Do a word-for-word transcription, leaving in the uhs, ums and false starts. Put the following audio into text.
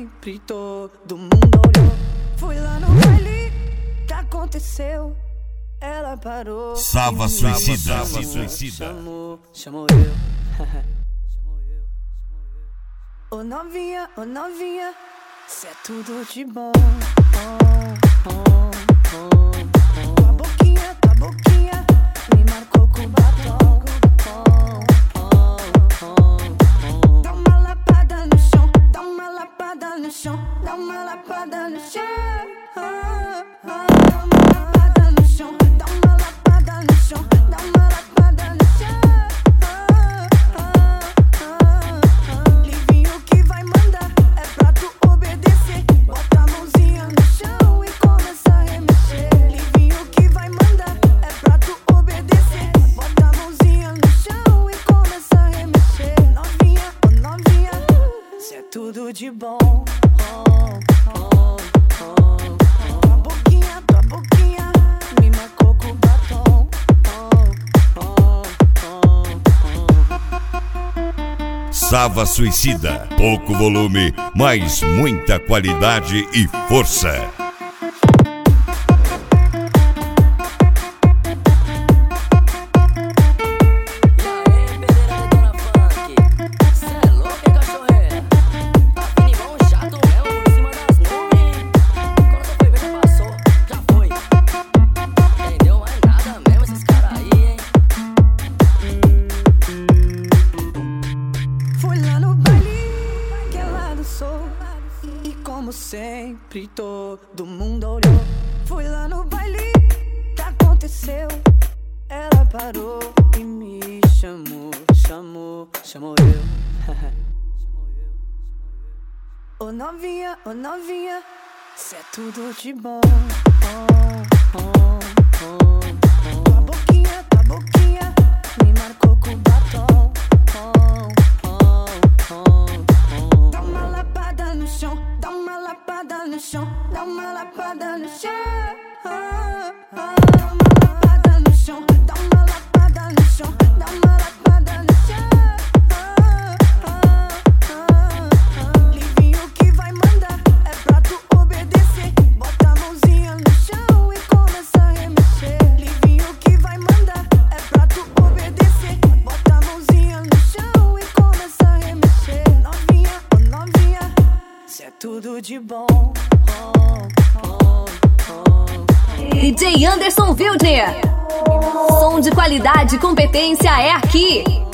sempre, todo mundo olhou. Fui lá no baile, que aconteceu? Ela parou. Sava Suicida. Sava Suicida. Chamou, chamou eu. Ô novinha, ô novinha, cê é tudo de bom. Oh, oh, oh, oh. Tua boquinha, tua boquinha me marcou com batom. Oh, oh, oh, oh. Dá uma lapada no chão, dá uma lapada no chão, dá uma lapada no chão. Oh, oh. Dá uma lapada no chão, dá uma lapada no chão, dá uma lapada no chão. Tudo de bom. Oh, oh, oh, oh. Tua boquinha, tua boquinha me marcou com batom. Oh, oh, oh, oh. Sava Suicida. Pouco volume, mas muita qualidade e força. E como sempre, todo mundo olhou. Fui lá no baile, que aconteceu? Ela parou e me chamou, chamou, chamou eu. Ô novinha, ô novinha, cê é tudo de bom. Oh, oh, oh, oh. Tua boquinha, tua boquinha me marcou com batom. Oh, oh, oh, oh. Dá uma lapada no chão, dá uma lapada no chão, dá uma lapada no chão. Oh, oh. Dá uma lapada no chão, dá uma lapada no chão, dá uma lapada no chão. Oh, oh, oh. Livinho que vai mandar, é pra tu obedecer. Bota a mãozinha no chão e começa a remexer. Livinho que vai mandar, é pra tu obedecer. Bota a mãozinha no chão e começa a remexer. Novinha, oh novinha, cê é tudo de bom. Oh, oh, oh. D J Anderson Wildner. Som de qualidade e competência é aqui.